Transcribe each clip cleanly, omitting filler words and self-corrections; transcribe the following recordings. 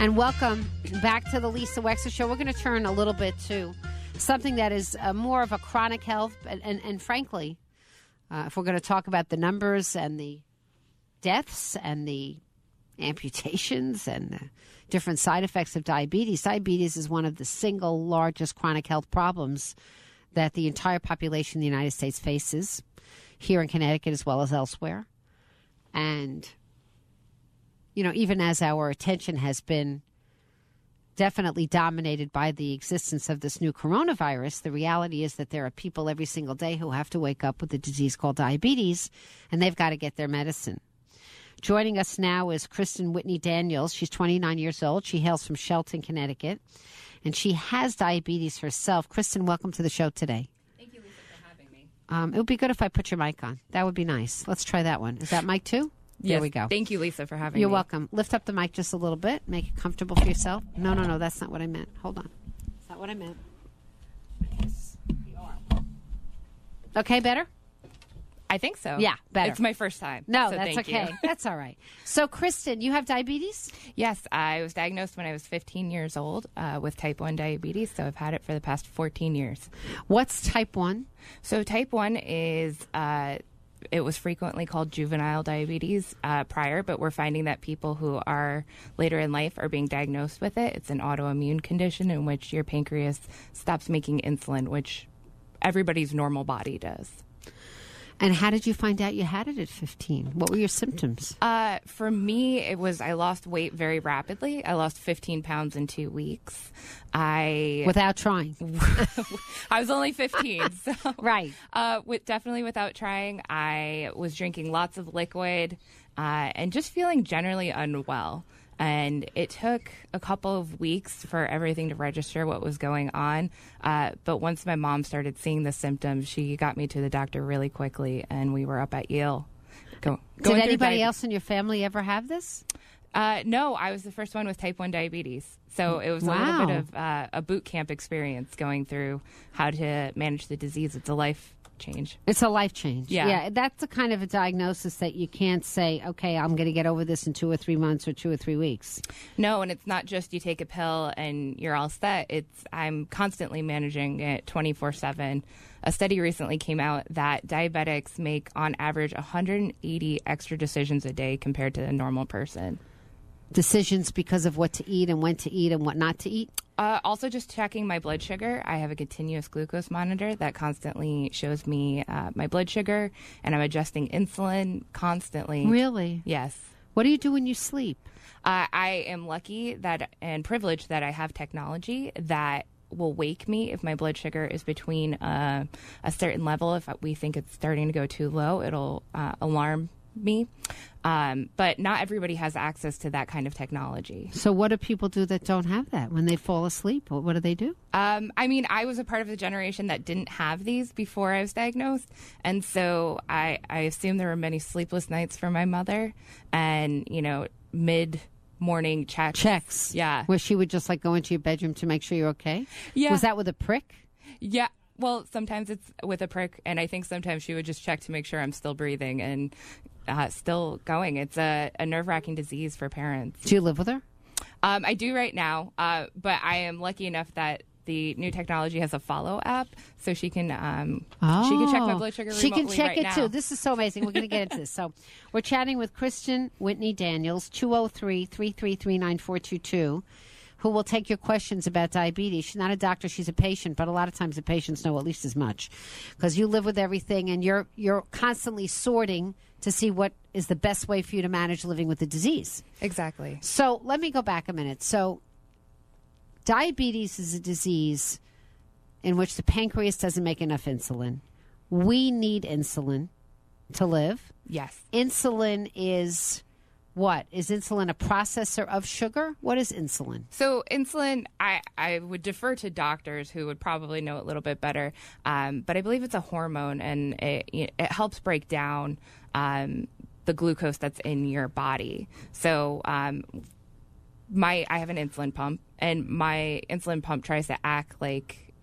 And welcome back to the Lisa Wexler Show. We're going to turn a little bit to something that is more of a chronic health. And frankly, if we're going to talk about the numbers and the deaths and the amputations and the different side effects of diabetes, diabetes is one of the single largest chronic health problems that the entire population in the United States faces, here in Connecticut as well as elsewhere. And you know, even as our attention has been definitely dominated by the existence of this new coronavirus, the reality is that there are people every single day who have to wake up with a disease called diabetes, and they've got to get their medicine. Joining us now is Kristen Whitney Daniels. She's 29 years old. She hails from Shelton, Connecticut, and she has diabetes herself. Kristen, welcome to the show today. Thank you, Lisa, for having me. It would be good if I put your mic on. That would be nice. Let's try that one. Is that mic too? Yes, There we go. Thank you, Lisa, for having me. You're welcome. Lift up the mic just a little bit. Make it comfortable for yourself. No, that's not what I meant. Hold on. That's not what I meant. Yes, the arm. Okay, better? I think so. Yeah, better. It's my first time. No, so that's thank okay. You. That's all right. So, Kristen, you have diabetes? Yes, I was diagnosed when I was 15 years old with type 1 diabetes, so I've had it for the past 14 years. What's type 1? So type 1 is... it was frequently called juvenile diabetes prior, but we're finding that people who are later in life are being diagnosed with it. It's an autoimmune condition in which your pancreas stops making insulin, which everybody's normal body does. And how did you find out you had it at 15? What were your symptoms? For me, it was I lost weight very rapidly. I lost 15 pounds in 2 weeks. Without trying. I was only 15. So, right. Definitely without trying. I was drinking lots of liquid and just feeling generally unwell. And it took a couple of weeks for everything to register what was going on. But once my mom started seeing the symptoms, she got me to the doctor really quickly, and we were up at Yale. Did anybody else in your family ever have this? No, I was the first one with type 1 diabetes. So it was a little bit of a boot camp experience going through how to manage the disease. It's a life change. It's a life change. Yeah. That's the kind of a diagnosis that you can't say, okay, I'm going to get over this in 2 or 3 months or 2 or 3 weeks. No, and it's not just you take a pill and you're all set. I'm constantly managing it 24/7. A study recently came out that diabetics make on average 180 extra decisions a day compared to a normal person. Decisions because of what to eat and when to eat and what not to eat? Also just checking my blood sugar. I have a continuous glucose monitor that constantly shows me my blood sugar, and I'm adjusting insulin constantly. Really? Yes. What do you do when you sleep? I am lucky and privileged that I have technology that will wake me if my blood sugar is between a certain level. If we think it's starting to go too low, it'll alarm me. But not everybody has access to that kind of technology. So what do people do that don't have that? When they fall asleep, what do they do? I was a part of the generation that didn't have these before I was diagnosed. And so I assume there were many sleepless nights for my mother and, mid-morning checks. Yeah. Where she would just go into your bedroom to make sure you're okay? Yeah. Was that with a prick? Yeah. Well, sometimes it's with a prick, and I think sometimes she would just check to make sure I'm still breathing and still going. It's a nerve-wracking disease for parents. Do you live with her? I do right now, but I am lucky enough that the new technology has a follow app, so she can check my blood sugar remotely. She can check right it now. too. This is so amazing. We're going to get into this. So we're chatting with Kristen Whitney Daniels, 203-333-9422. Who will take your questions about diabetes. She's not a doctor, she's a patient, but a lot of times the patients know at least as much because you live with everything and you're constantly sorting to see what is the best way for you to manage living with the disease. Exactly. So let me go back a minute. So diabetes is a disease in which the pancreas doesn't make enough insulin. We need insulin to live. Yes. Insulin is... What? Is insulin a processor of sugar? What is insulin? So insulin, I would defer to doctors who would probably know a little bit better, but I believe it's a hormone, and it helps break down the glucose that's in your body. So I have an insulin pump, and my insulin pump tries to act like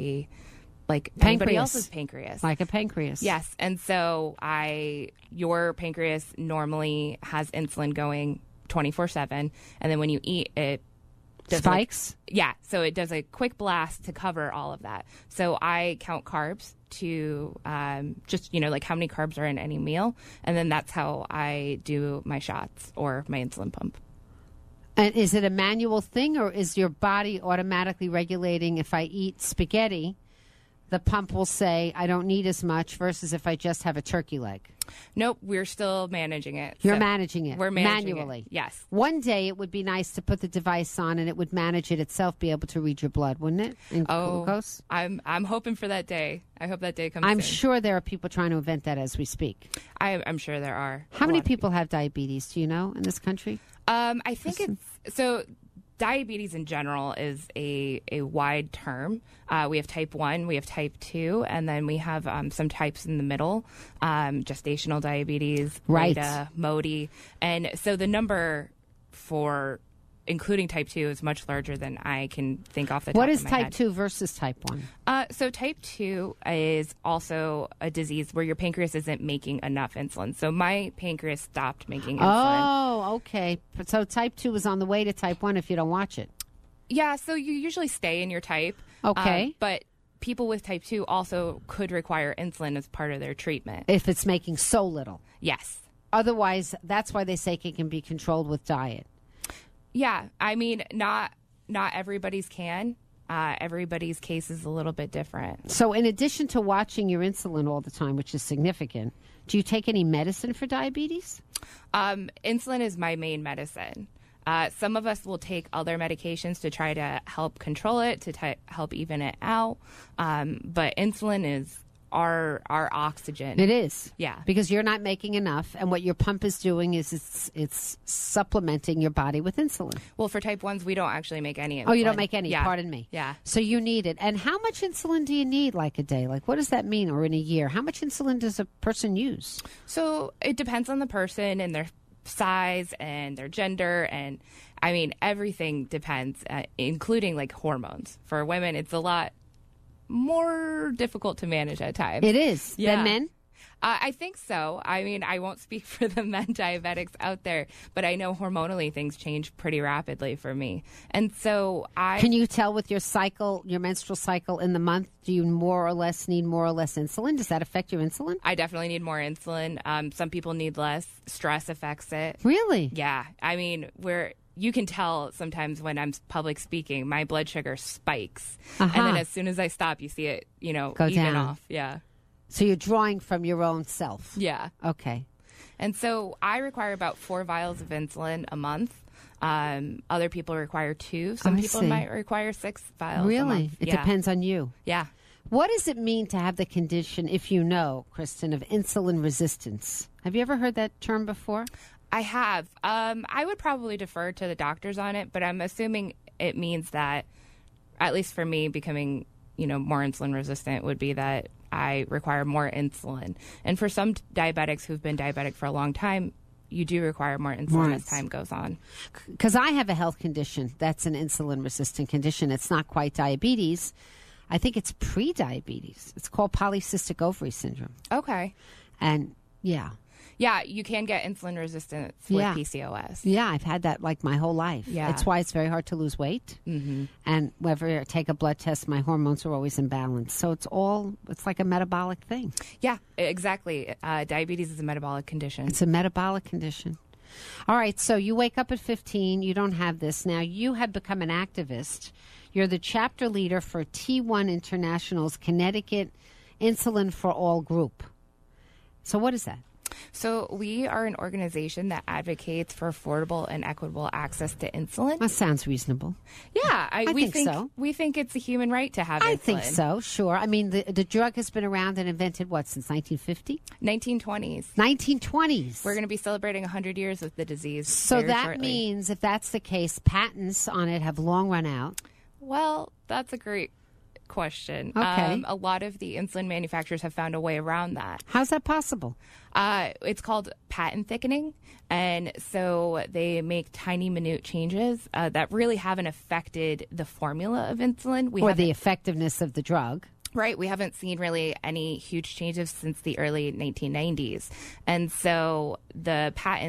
anybody else's pancreas. Like a pancreas. Yes. And so your pancreas normally has insulin going 24/7. And then when you eat, it Spikes? So it does a quick blast to cover all of that. So I count carbs to just, like how many carbs are in any meal. And then that's how I do my shots or my insulin pump. And is it a manual thing, or is your body automatically regulating? If I eat spaghetti, the pump will say I don't need as much, versus if I just have a turkey leg? Nope, we're still managing it. You're managing it. We're managing manually. It. Yes. One day it would be nice to put the device on and it would manage it itself, be able to read your blood, wouldn't it? And glucose. I'm hoping for that day. I hope that day comes. I'm soon. sure there are people trying to invent that as we speak. I'm sure there are. How many people have diabetes? Do you know in this country? I think it's so. Diabetes in general is a wide term. We have type 1, we have type 2, and then we have some types in the middle, gestational diabetes, right. MODY. And so the number for including type 2 is much larger than I can think off the top of my head. What is type 2 versus type 1? So type 2 is also a disease where your pancreas isn't making enough insulin. So my pancreas stopped making insulin. Oh, okay. So type 2 is on the way to type 1 if you don't watch it. Yeah, so you usually stay in your type. Okay. But people with type 2 also could require insulin as part of their treatment. If it's making so little. Yes. Otherwise, that's why they say it can be controlled with diet. Yeah, I mean, not everybody's can. Everybody's case is a little bit different. So in addition to watching your insulin all the time, which is significant, do you take any medicine for diabetes? Insulin is my main medicine. Some of us will take other medications to try to help control it, to help even it out. But insulin is our oxygen. It is. Yeah. Because you're not making enough, and what your pump is doing is it's supplementing your body with insulin. Well, for type 1s, we don't actually make any insulin. Oh, you don't make any? Yeah. Pardon me. Yeah. So you need it. And how much insulin do you need, like a day? Like, what does that mean, or in a year? How much insulin does a person use? So it depends on the person and their size and their gender, and I mean, everything depends, including like hormones. For women, it's a lot more difficult to manage at times. It is. Yeah. Than men? I think so. I mean, I won't speak for the men diabetics out there, but I know hormonally things change pretty rapidly for me. And so Can you tell with your cycle, your menstrual cycle in the month, do you more or less need more or less insulin? Does that affect your insulin? I definitely need more insulin. Some people need less. Stress affects it. Really? Yeah. I mean, you can tell sometimes when I'm public speaking, my blood sugar spikes. And then as soon as I stop, you see it, go even down. off. Yeah. So you're drawing from your own self. Yeah. Okay. And so I require about 4 vials of insulin a month. Other people require 2. Some people might require 6 vials a month. It depends on you. Yeah. What does it mean to have the condition, if you know, Kristen, of insulin resistance? Have you ever heard that term before? I have. I would probably defer to the doctors on it, but I'm assuming it means that, at least for me, becoming, more insulin resistant would be that I require more insulin. And for some diabetics who've been diabetic for a long time, you do require more insulin as time goes on. Because I have a health condition that's an insulin-resistant condition. It's not quite diabetes. I think it's pre-diabetes. It's called polycystic ovary syndrome. Okay. And, yeah. Yeah, you can get insulin resistance with PCOS. Yeah, I've had that like my whole life. Yeah. It's why it's very hard to lose weight. Mm-hmm. And whenever I take a blood test, my hormones are always in balance. So it's like a metabolic thing. Yeah, exactly. Diabetes is a metabolic condition. It's a metabolic condition. All right, so you wake up at 15. You don't have this. Now, you have become an activist. You're the chapter leader for T1 International's Connecticut Insulin for All group. So what is that? So we are an organization that advocates for affordable and equitable access to insulin. That sounds reasonable. Yeah, we think so. We think it's a human right to have insulin. I think so, sure. I mean, the drug has been around and invented, since 1950? 1920s. 1920s. We're going to be celebrating 100 years of the disease. So that shortly. means, if that's the case, patents on it have long run out. Well, that's a great question. Okay. A lot of the insulin manufacturers have found a way around that. How's that possible? It's called patent thickening. And so they make tiny, minute changes that really haven't affected the formula of insulin. Or the effectiveness of the drug. Right. We haven't seen really any huge changes since the early 1990s. And so the patents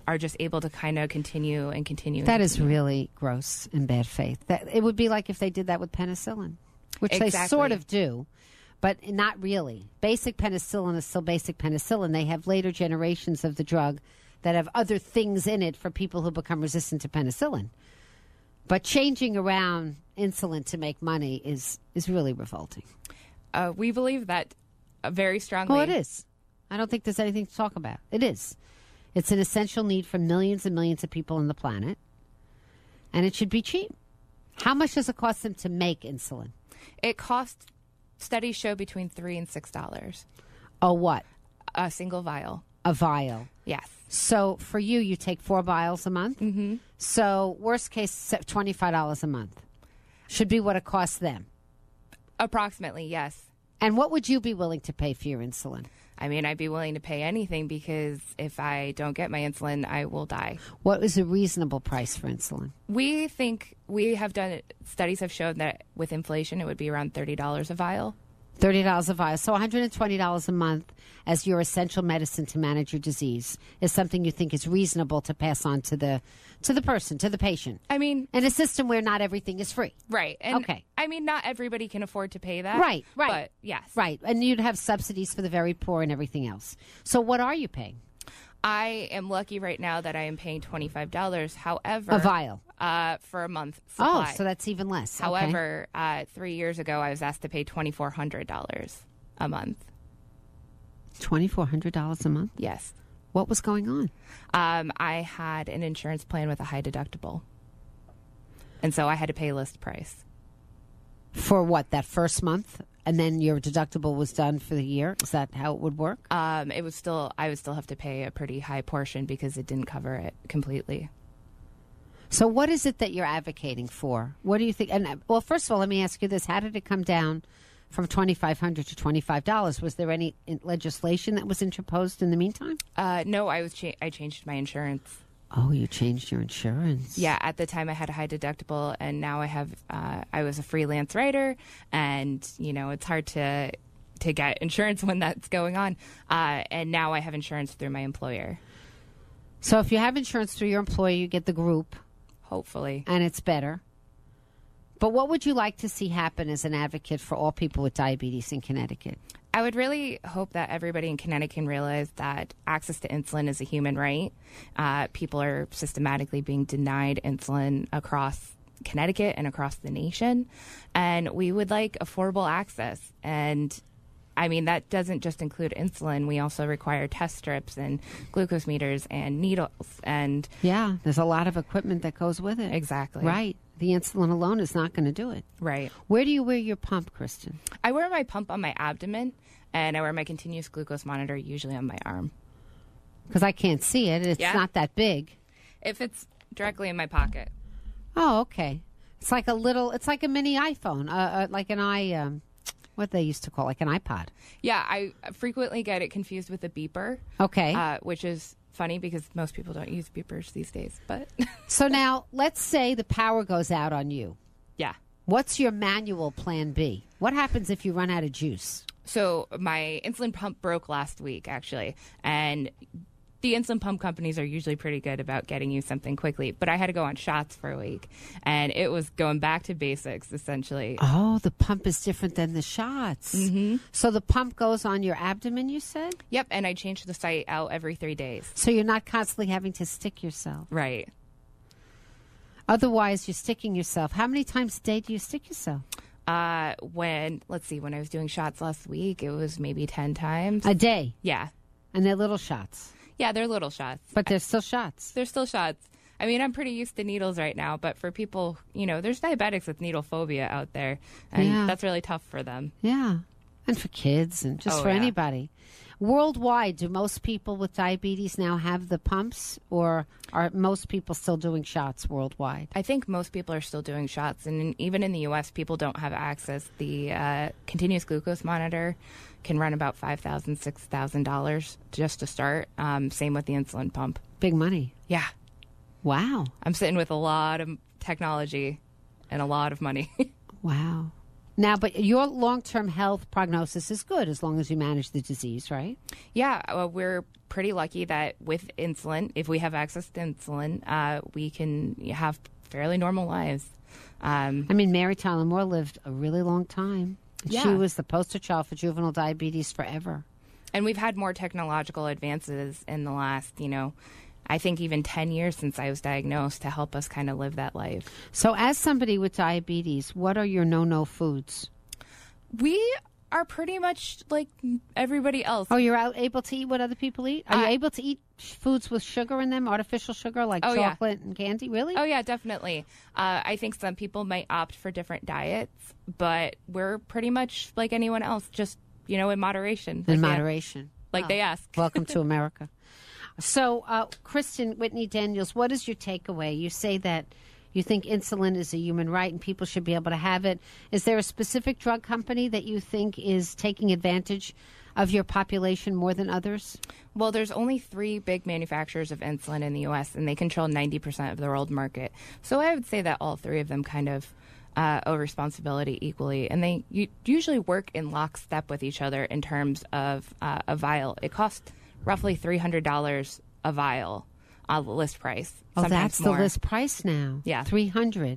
are just able to kind of continue and continue. That is really gross and bad faith. That it would be like if they did that with penicillin, which they sort of do, but not really. Basic penicillin is still basic penicillin. They have later generations of the drug that have other things in it for people who become resistant to penicillin. But changing around insulin to make money is really revolting. We believe that very strongly. Oh, it is. I don't think there's anything to talk about. It is. It's an essential need for millions and millions of people on the planet, and it should be cheap. How much does it cost them to make insulin? It costs, studies show, between $3 and $6. Oh, what? A single vial. A vial. Yes. So for you take 4 vials a month? Mm-hmm. So worst case, $25 a month should be what it costs them. Approximately, yes. And what would you be willing to pay for your insulin? I mean, I'd be willing to pay anything because if I don't get my insulin, I will die. What is a reasonable price for insulin? We think studies have shown that with inflation, it would be around $30 a vial. $30 a vial. So $120 a month as your essential medicine to manage your disease is something you think is reasonable to pass on to the person, to the patient. I mean, in a system where not everything is free. Right. And okay. I mean, not everybody can afford to pay that. Right. But yes. Right. And you'd have subsidies for the very poor and everything else. So what are you paying? I am lucky right now that I am paying $25. However, a vial for a month supply. Oh, so that's even less. However, 3 years ago, I was asked to pay $2,400 a month. $2,400 a month? Yes. What was going on? I had an insurance plan with a high deductible, and so I had to pay list price. For what, that first month? And then your deductible was done for the year? Is that how it would work? I would still have to pay a pretty high portion because it didn't cover it completely. So what is it that you're advocating for? What do you think? And well, first of all, let me ask you this. How did it come down from $2,500 to $25? Was there any legislation that was interposed in the meantime? No, I changed my insurance. Oh, you changed your insurance. Yeah, at the time I had a high deductible, and now I was a freelance writer, and it's hard to get insurance when that's going on. And now I have insurance through my employer. So if you have insurance through your employer, you get the group. Hopefully. And it's better. But what would you like to see happen as an advocate for all people with diabetes in Connecticut? I would really hope that everybody in Connecticut can realize that access to insulin is a human right. People are systematically being denied insulin across Connecticut and across the nation. And we would like affordable access. And I mean, that doesn't just include insulin. We also require test strips and glucose meters and needles. And yeah, there's a lot of equipment that goes with it. Exactly. Right. The insulin alone is not going to do it. Right. Where do you wear your pump, Kristen? I wear my pump on my abdomen, and I wear my continuous glucose monitor usually on my arm. Because I can't see it. It's not that big. It fits directly in my pocket. Oh, okay. It's like a mini iPhone, like an what they used to call, like an iPod. Yeah, I frequently get it confused with a beeper. Okay. Which is funny because most people don't use beepers these days. But so now, let's say the power goes out on you. Yeah. What's your manual plan B? What happens if you run out of juice? So my insulin pump broke last week, actually, and the insulin pump companies are usually pretty good about getting you something quickly, but I had to go on shots for a week, and it was going back to basics, essentially. Oh, the pump is different than the shots. Mm-hmm. So the pump goes on your abdomen, you said? Yep, and I change the site out every 3 days. So you're not constantly having to stick yourself. Right. Otherwise, you're sticking yourself. How many times a day do you stick yourself? When I was doing shots last week, it was maybe 10 times. A day? Yeah. And they're little shots? Yeah, they're little shots. But they're still shots. They're still shots. I mean, I'm pretty used to needles right now, but for people, there's diabetics with needle phobia out there, and that's really tough for them. Yeah. And for kids and just for anybody. Worldwide, do most people with diabetes now have the pumps, or are most people still doing shots worldwide? I think most people are still doing shots, and even in the U.S., people don't have access. The continuous glucose monitor can run about $5,000, $6,000 just to start. Same with the insulin pump. Big money. Yeah. Wow. I'm sitting with a lot of technology and a lot of money. Wow. Now, but your long-term health prognosis is good as long as you manage the disease, right? Yeah, we're pretty lucky that with insulin, if we have access to insulin, we can have fairly normal lives. I mean, Mary Tyler Moore lived a really long time. Yeah. She was the poster child for juvenile diabetes forever. And we've had more technological advances in the last, I think even 10 years since I was diagnosed to help us kind of live that life. So as somebody with diabetes, what are your no-no foods? We are pretty much like everybody else. Oh, you're able to eat what other people eat? Are you able to eat foods with sugar in them, artificial sugar like chocolate and candy? Really? Oh, yeah, definitely. I think some people might opt for different diets, but we're pretty much like anyone else, just, in moderation. In moderation. Like they ask. Welcome to America. So, Kristen Whitney Daniels, what is your takeaway? You say that you think insulin is a human right and people should be able to have it. Is there a specific drug company that you think is taking advantage of your population more than others? Well, there's only 3 big manufacturers of insulin in the U.S., and they control 90% of the world market. So I would say that all 3 of them kind of owe responsibility equally, and they usually work in lockstep with each other in terms of a vial. It costs roughly $300 a vial on the list price. Oh, that's more. The list price now. Yeah. $300.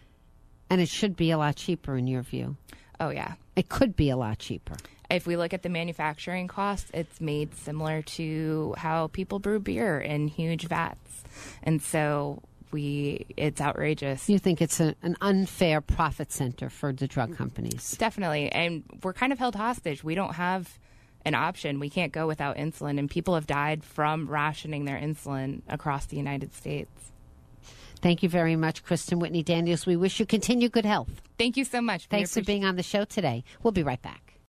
And it should be a lot cheaper in your view. Oh, yeah. It could be a lot cheaper. If we look at the manufacturing cost, it's made similar to how people brew beer in huge vats. And so it's outrageous. You think it's an unfair profit center for the drug companies? Definitely. And we're kind of held hostage. We don't have an option. We can't go without insulin, and people have died from rationing their insulin across the United States. Thank you very much, Kristen Whitney Daniels. We wish you continued good health. Thank you so much. Thanks for being on the show today. We'll be right back.